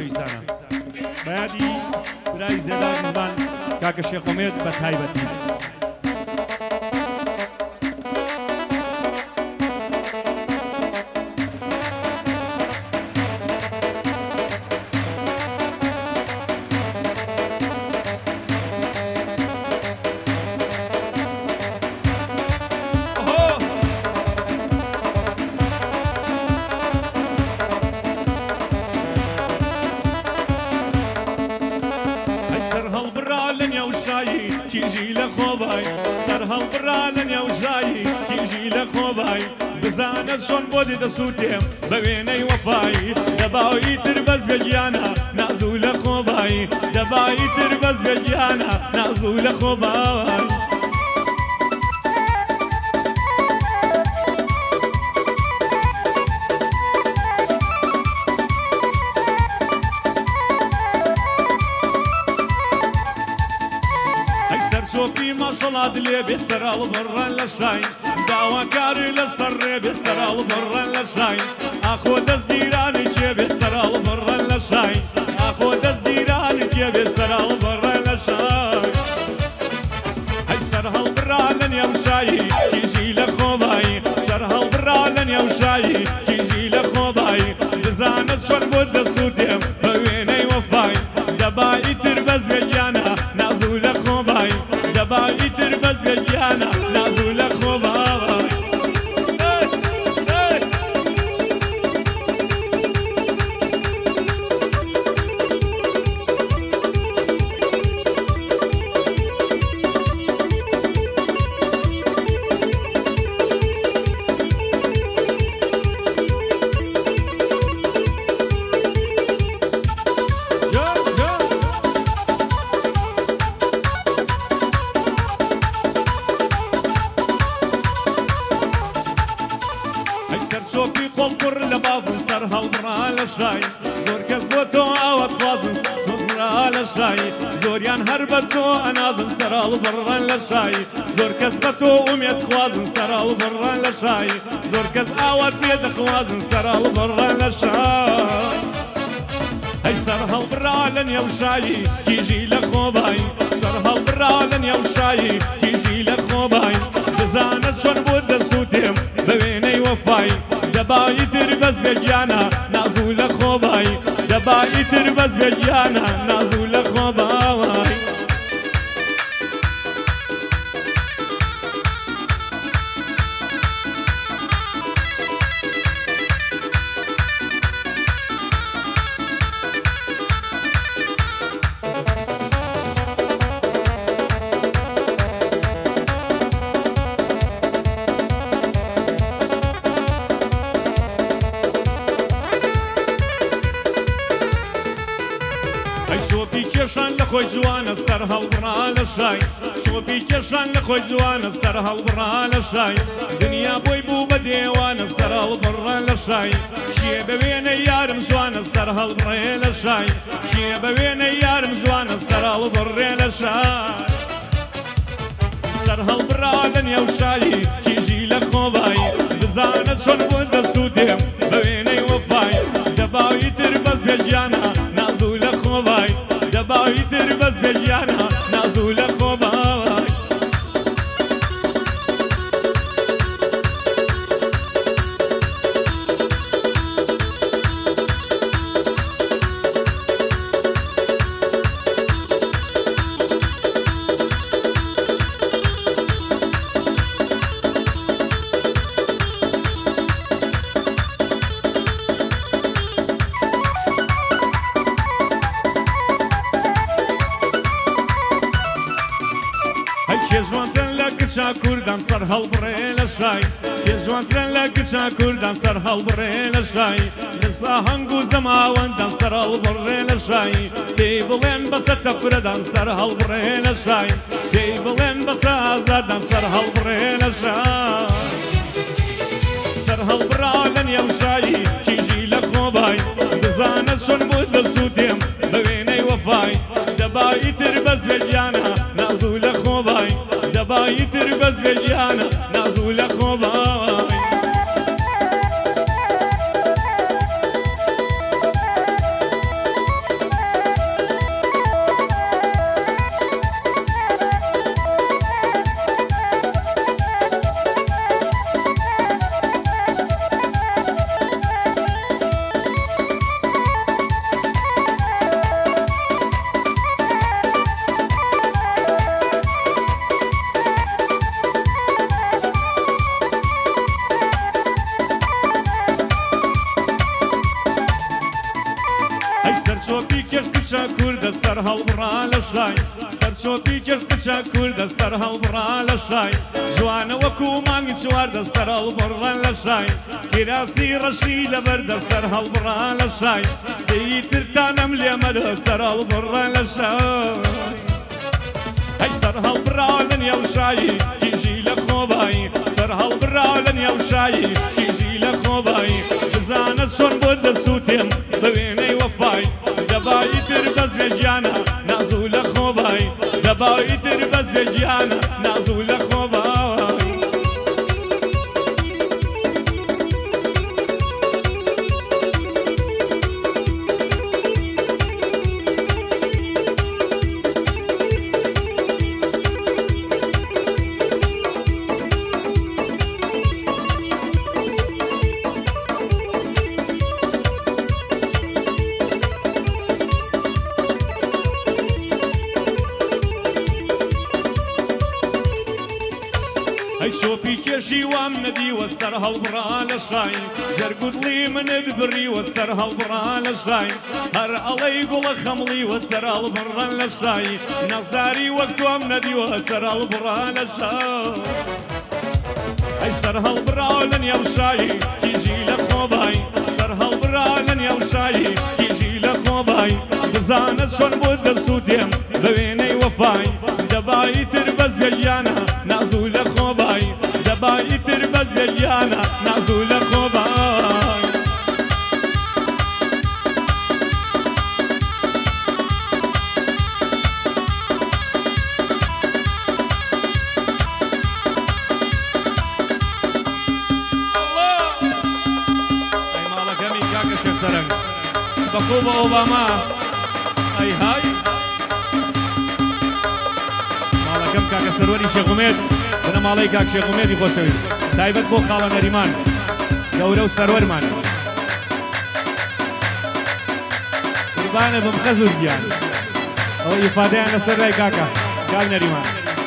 پێویستانە بەیادی برای زێدار میزبان کاکە شێخ ئومێد بە تایبەتی کیژی لە خۆبای سەر هەڵبڕا لە نێوژایی کیژی لە خۆبای بزانە چۆن بۆ دەسووتێم بە وێنەی وەفایی دەباوی تر بەس بە گیانە نازوو لە خۆبایی دەبایی تر بەس بە گیانە نازوو لە خۆبای چۆپی مەشەڵات لێ بێ سەراڵ بڕەن لە شاین داواکاری لەسەر ڕێ بێ سەراڵ بڕەن لە شاین ئاخۆ دەست دیرانی کێ بێ سەراڵ بڕەن لە شاین ئاخۆ دەست دیرانی کێ بێ سەراڵ بڕەن لە شاین هەی سەر هەڵبڕا لە نێوشایی کیژی لە خۆبایی سەر هەڵبڕا لە نێوشایی کیژی لە خۆبایی دەزانە چۆن بۆ دەسووتێم بە وێنەی وەفای دەبایی تر بەس بێگیانە نازوو لە خۆبایی دەبایی تر بەس بێگیانە نازوو لە خۆبایی چۆپی خۆڵقڕ لە بازن سەر هەڵبڕا لە شای زۆر کەس بۆ تۆ ئاوە خوازن هەڵبڕا لە شای زۆریان هەر بە تۆ ئەنازن سەر هەڵبڕان لە شای زۆر کەس بە تۆ ئومێد خوازن سەر هەڵبڕان لە شای زۆر کەس ئاوات پێ دەخوازن سەر هەڵبڕان لە شای هەی سەر هەڵبڕا لە نێوشایی کیژی لە خۆبایی سەر هەڵبڕا لە نێوشایی کیژی لە خۆبایی دەزانە چۆن بۆ دەسووتێم بە وێنەی وەفایی دەبایی تر بەس بێگیانە نازوو لە خۆبایی دەبایی تر بەس بێگیانە نازوو لە خۆبایی شۆپی کێشان لە خۆی جوانە سەر هەڵبڕا لە شای شۆپی کێشان لە خۆی جوانە سەر هەڵبڕا لە شای دنیا بۆی بوو بە دێوانە سەر هەڵبڕا لە شای کێ بە وێنەی یارم جوانە سەر هەڵبڕێ لە شای کێ بە وێنەی یارم جوانە سەر هەڵبڕێ لە شای سەر هەڵبڕا لە نێوشایی کیژی لە خۆبایی بزانە چۆن بۆ دەسووتێم بە وێنەی وەفای دەباوی تر بەس بێگیانە نازوو لە خۆبایی دەبایی تر بەس بێگیانە نازوو لە خۆبایی کێژوانترن لە گچا کوردان سەر هەڵبڕێ لە شای کێژوانترن لە گچا کوردان سەر هەڵبڕێ لە شای لەسا هەنگ و زەماوەندان سەر هەڵبڕێ لە شای پێی بڵێن بەسەر تەفرەدان سەر هەڵبڕێ لە شای پێی بڵێن بەسەر ئازادان سەر هەڵبڕێ لە شای سەر هەڵبڕا لە نێوشایی کیژی لە خۆبای بزانە چۆن بۆ دەسووتێم بە وێنەی وەفای دەبایی تر بەس بێگیانە نازوو لە خۆبای دەبایی تر بەس بێگیانە نازوو لە خۆبای کچە کوردە سەر هەڵبڕا لە شای سەر چۆپی کێش کچە کوردە سەر هەڵبڕا لە شای جوانە وەکو مانگی چواردە سەر هەڵبڕا لە شای کراسی ڕەشی لەبەردە سەر هەڵبڕا لە شای دەیترتانەم لێمەدە سەر هەڵبڕا لە شای هەی سەر هەڵبڕا لە نێو شایی کیژی لە خۆبایی سەر هەڵبڕا لە نێو شایی کیژی لە خۆبایی بزانە چۆن بۆ دەسووتێم بە وێنەی وەفای دەبایی تر بەزوێ گیانە نازوو لە خۆبایی دەبایی تر بەزوێ گیانە نازوو لە خۆبایی ئەی شۆپی کێشی وام نەدیوە سەر هەڵبڕا لە شای جەرگوتڵی منت بڕیوە سەر هەڵبڕا لە شای هەر ئەڵەی گوڵە خەمڵیوە سەر هەڵبڕا لە شای نەزاری وەک تۆم نەدیوە سەر هەڵبڕا لە شای ئەی سەر هەڵبڕا لە نێو شایی کیژی لە خۆبای سەر هەڵبڕا لە نێو شایی کیژی لە خۆبای بزانە چۆن بۆ دەسووتێم بە وێنەی وەفای دەبایی تر بەزوێ گیانە نازوو لە خۆبایی دەبایی تر بەزوێ گیانە نازوو لە خۆبای ئەی ماڵەکەمی کاکە شێخ سەرنگ بەخۆ بە ئۆباما ئەی های ماڵەکەم کاکە سەروەری شێخ عومێد بنە ماڵەی کاک شێخ عومێدی خۆشەویست تایبەت بۆ خاڵە نەریمان گەورە و سەروەرمان قوربانە بم خەزوور گیان ئەوە ئیفادەیان لەسەر ڕای کاکە کاک نەریمان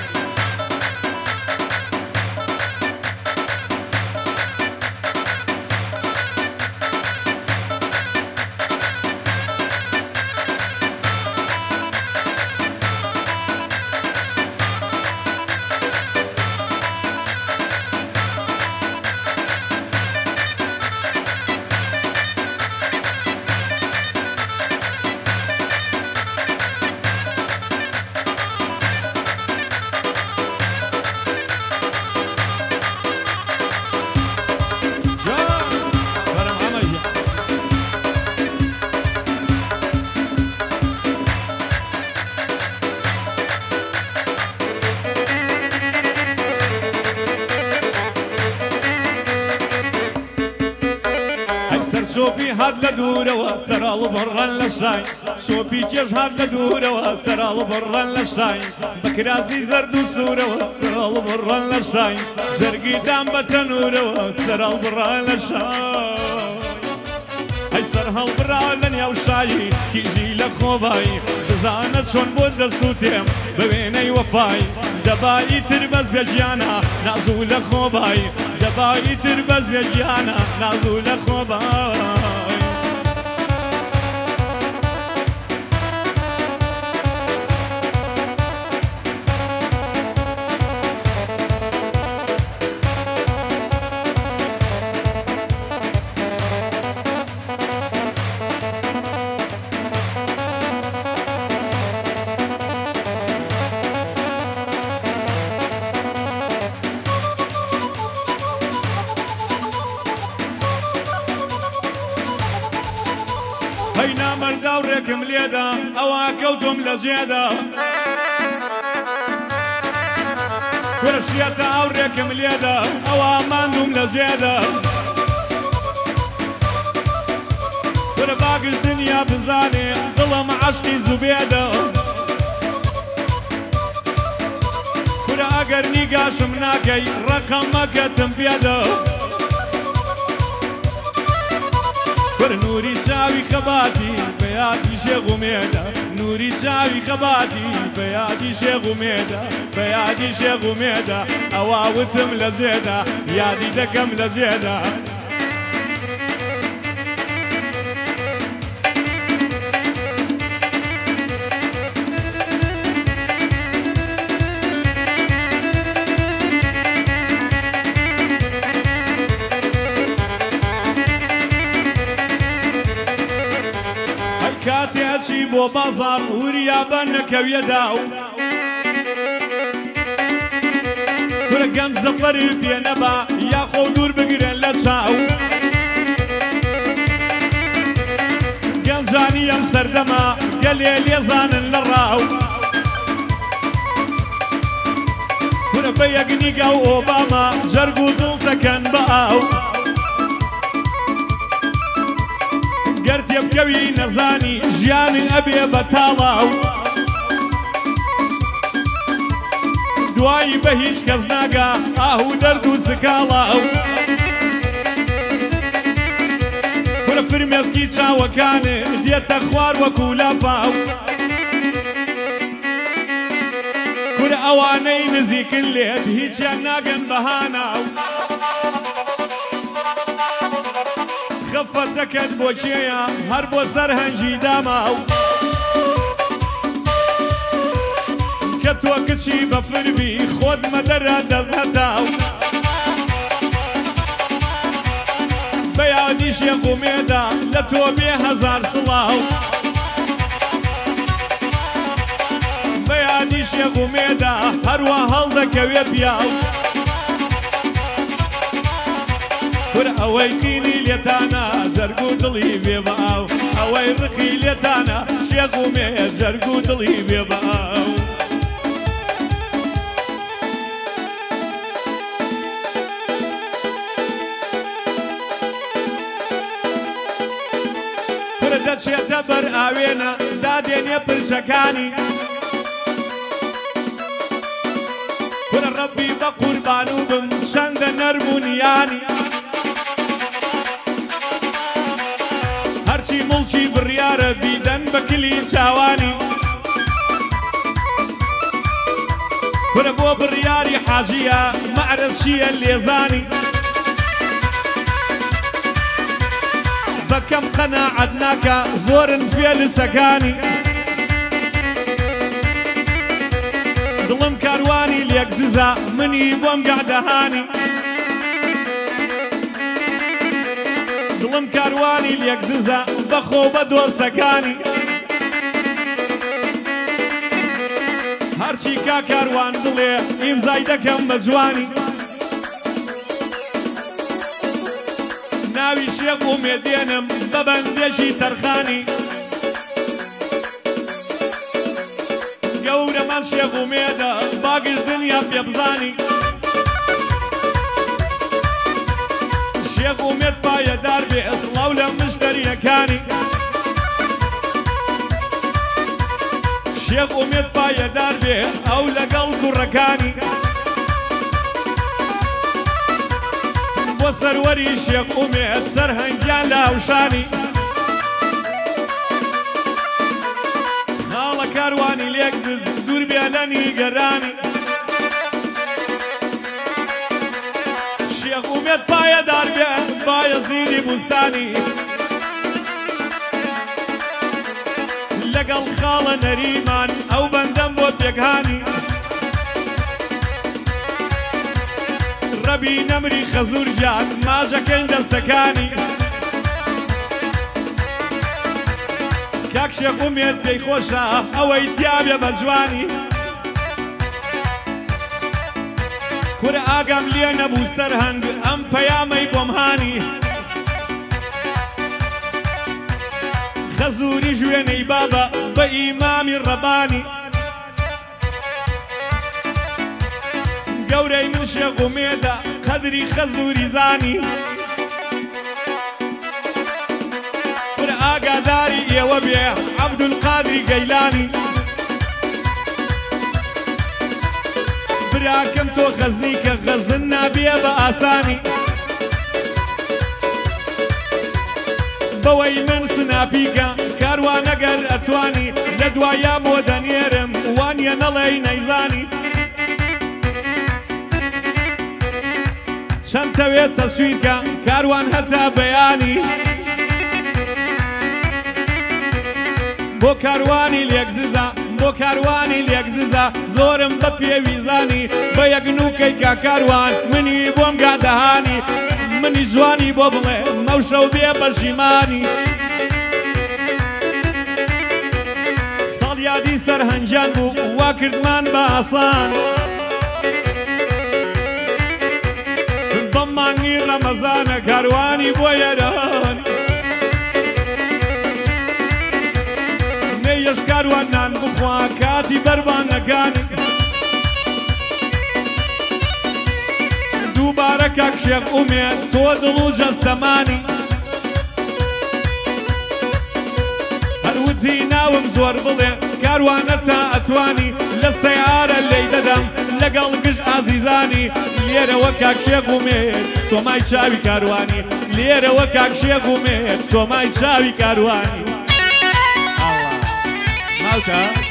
شۆپی هات لە دوورەوە سەراڵ بڕەن لە شای شۆپی کێش هات لە دوورەوە سەراڵ بڕەن لە شای بەکرازی زەرد و سوورەوە سەراڵ بڕەن لە شای جەرگیدان بە تەنورەوە سەراڵ بڕەن لە شای ئەی سەر هەڵبڕا لە نێو شایی کیژی لە خۆبایی بزانە چۆن بۆ دەسووتێم بە وێنەی وەفای دەبایی تر بەزوێ گیانە نازوو لە خۆبایی دەبایی تر بەزوێ گیانە نازوو لە خۆبایی هەی نامەردا و ڕێکم لێدا ئەوە کەوتم لە جێدا کورشیەتە ئەو ڕێکم لێدا ئەوە ماندوم لە جێدا کورە باگش دنیا بزانێ دڵم عەشقی زوبێدا کورە ئەگەر نیگاشم ناکەی ڕەقەمەکەتم پێدا کورە نوری چاوی خەباتی بە یادی شێخ عومێدا نوری چاوی خەباتی بە یادی شێخ عومێدا بە یادی شێخ عومێدا ئەوا وتم لە جێدا یادی دەکەم لە جێدا بازار وریا بەنەکەویەدا و کورە گەنج زەفەری پێنەبا یاخۆ دوور بگرن لە چاو گەنجانی ئەم سەردەما گەلێ لێزانن لە ڕاو کورە بە یەکنیگا و ئۆباما جەرگ و دڵ دەکەن بە ئاو گەر تێبکەوی نەزانی ژیانی ئەبێ بە تاڵاو دوایی بە هیچ کەس ناگا ئاهو دەرد و سکاڵاو کورە فرمێسکی چاوەکانێ دێتە خوار وەکو لافاو کورە ئەوانەی نزیکن لێت هیچیان ناگەن بەهاناو خەفەتەکەت بۆ کێیە هەر بۆ سەر هەنجی داماو کە تۆ کچی بە فرمی خۆت مەدەرە دەست هەتاو بە یادی شێخ و مێدا لە تۆ بێ هەزار سڵاو بە یادی شێخ و مێدا هەروە هەڵدەکەوێ پیاو کورە ئەوەی قینی لێتانە جەرگ و دڵی بێ بە ئاو ئەوەی ڕقی لێتانە شێخ و مێ جەرگ و دڵی بێ بە ئاو کورە دەچێتە بەر ئاوێنە دادێنێ پرچەکانی کورە ڕەبی بە قوربان و بم چەندە نەرمونیانی هەرچی مڵچی بڕیارە بیدەن بە کلی چاوانی کورە بۆ بڕیاری حاجیە مەعرەز چیە لێزانی بەکەم قەناعەت ناکە زۆرن فێلسەکانی دڵم کاروانی لێک ززە منی بۆم گادەهانی دڵم کاروانی لێک ززە بەخۆ بە دۆستەکانی هەرچی کا کاروان دڵێ ئیمزای دەکەم بە جوانی ناوی شێخ و مێدێنم بە بەندێکی تەرخانی گەورەمان شێخ و مێدە باگش دنیا پێ بزانی شێخ و مێد پایەدار بێ ئەسڵاو لە مشتەریەکانی شێخ و مێد پایەدار بێ ئەو لەگەڵ کوڕەکانی بۆ سەروەری شێخ و مێد سەرهەنگیان لە هەوشانی خاڵە کاروانی لێک زز دوور بێ لە نیگەرانی شێخ و مێد پایەدار بێ بایەزیدی بوستانی لەگەڵ خاڵە نەریمان ئەو بەندەم بۆ پێکهانی ڕەبی نەمری خەزوور ژیان ماژەکەین دەستەکانی کاک شێخ و مێد پێی خۆشە ئەوەی تیابێ بە جوانی کورە ئاگام لێ نەبوو سەرهەنگ ئەم پەیامەی بۆم هانی خەزووری ژوێنەی بابە بە ئیمامی ڕەبانی گەورەی من شێخ و مێدە قەدری خەزووری زانی کورە ئاگاداری ئێوە بێ عەبدولقادری گەیلانی براکەم تۆ خەزنی کە خەزن نابێ بە ئاسانی بەوەی من سنافیکە کاروان ئەگەر ئەتوانی لە دوایە بۆ دەنێرم وانیە نەڵێی نەیزانی چەند تەوێت تەسویرکە کاروان هەتا بەیانی بۆ کاروانی لێک ززە بۆ کاروانی لێک ززە زۆرم بە پێویزانی بە یەکنووکەی کا کاروان منی بۆم گادەهانی منی جوانی بۆ بڵێ مەوشە و بێ بەژیمانی یادی سەرهەنجان بوو وا کردمان بە ئاسان بەم مانگی ڕەمەزانە کاروانی بۆ یاران نەیەش کاروان نان بخوا کاتی بەربانەکانی دووبارە کاک شێخ ئومێد تۆ دڵ و جەستەمانی هەروتی ناوم زۆر بڵێ کاروانە تا ئەتوانی لە سەیارە لێی دەدەم لەگەڵ گشت ئازیزانی لێرەوە کاک شێخ ئومێد سۆمای چاوی کاروانی لێرەوە کاک شێخ ئومێد سۆمای چاوی کاروانی ماوتە